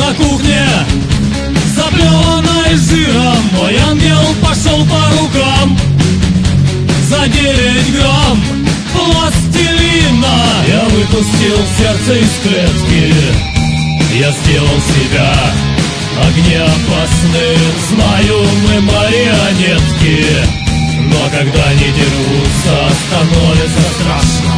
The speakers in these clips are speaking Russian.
на кухне, заплеванной жиром, мой ангел пошел по рукам. За 9 грамм пластилина я выпустил сердце из клетки. Я сделал себя огнеопасным. Знаю, мы марионетки, но когда не дерутся, становится страшно.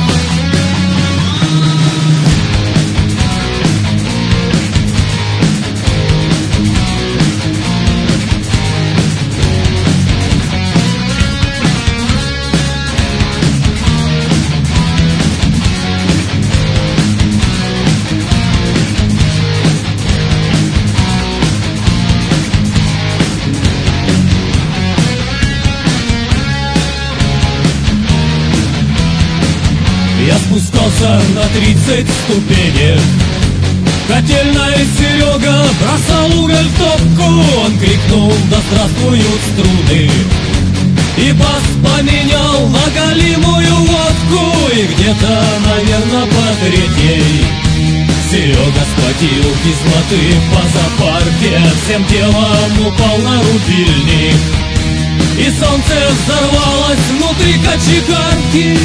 Я спускался на 30 ступенек. Котельная Серега бросал уголь в топку. Он крикнул: да здравствуют струны. И бас поменял на галимую водку. И где-то, наверное, по третьей Серега схватил кислоты по зоопарке. Всем телом упал на рубильник, и солнце взорвалось внутри кочегарки.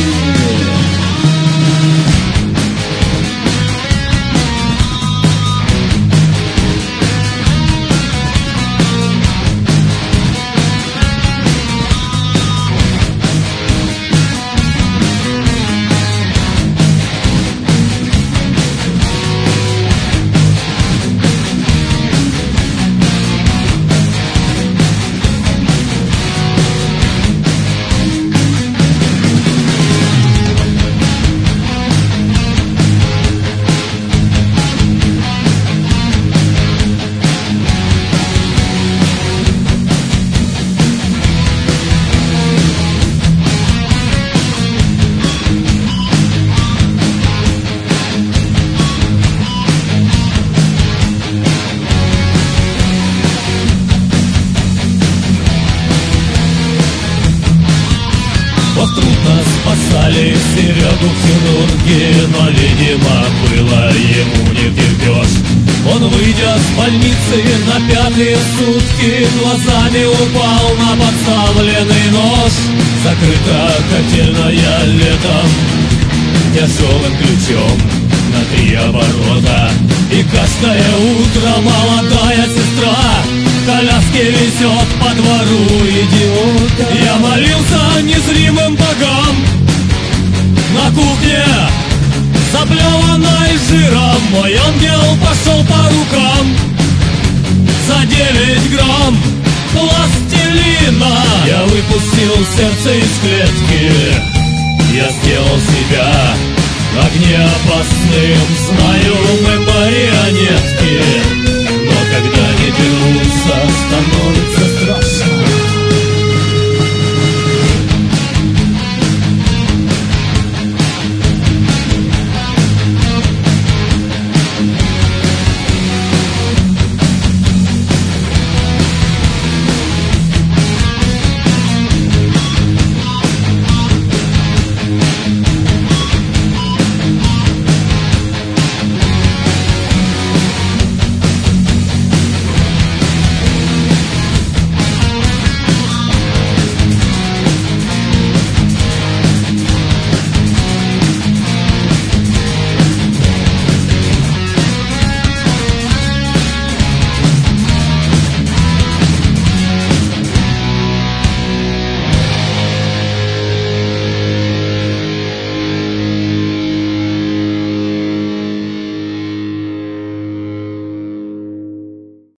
Трудно спасали Серегу хирурги, но, видимо, было ему не втерпешь. Он, выйдя с больницы на 5-е сутки, глазами упал на подставленный нож. Закрыта котельная летом тяжелым ключом на 3 оборота. И каждое утро молодая сестра коляски везет по двору идиота. Я молился незримым богам на кухне, заплеванной жиром. Мой ангел пошел по рукам. За 9 грамм пластилина я выпустил сердце из клетки. Я сделал себя огнеопасным. Знаю,